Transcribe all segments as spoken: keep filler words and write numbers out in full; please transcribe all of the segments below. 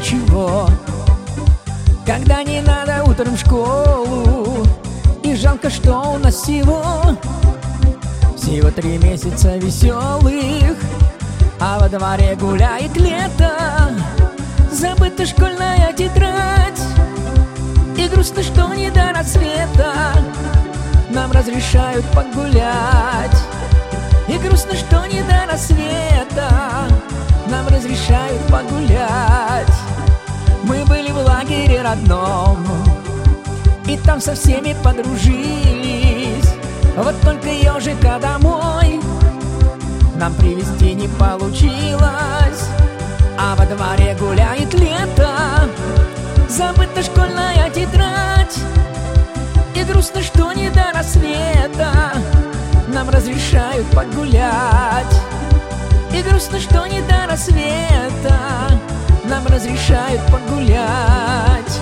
ничего. Когда не надо утром в школу, и жалко, что у нас всего Всего три месяца веселых, а во дворе гуляет лето. Забыта школьная тетрадь, и грустно, что не до рассвета нам разрешают погулять. И грустно, что не до рассвета нам разрешают погулять. Мы были в лагере родном, и там со всеми подружились. Вот только ежика домой нам привезти не получилось. А во дворе гуляет лето, забыта школьная тетрадь. И грустно, что не до рассвета нам разрешают погулять. И грустно, что не до рассвета нам разрешают погулять.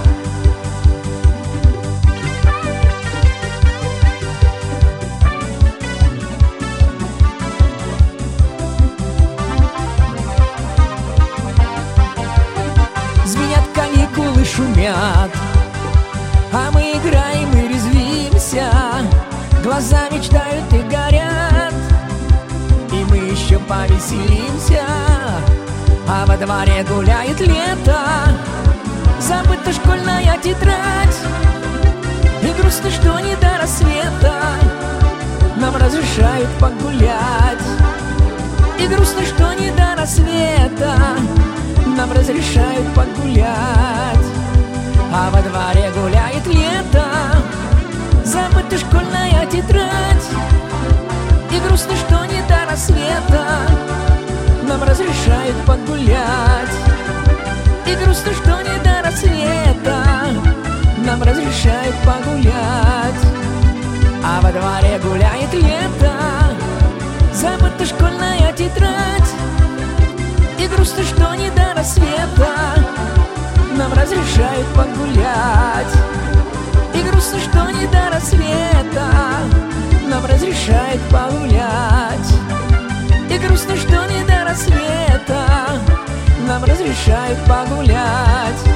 Звенят каникулы, шумят, а мы играем и резвимся. Глаза мечтают и горят, и мы еще повеселимся. А во дворе гуляет лето, забыта школьная тетрадь. И грустно, что не до рассвета нам разрешают погулять. И грустно, что не до рассвета нам разрешают погулять. А во дворе гуляет лето, забыта школьная тетрадь. И грустно, что не до рассвета нам разрешают погулять. И грустно, что не до рассвета нам разрешают погулять. А во дворе гуляет лето, забыта школьная тетрадь. И грустно, что не до рассвета нам разрешают погулять. И грустно, что не до рассвета нам разрешают погулять. И грустно, что не до рассвета нам разрешают погулять.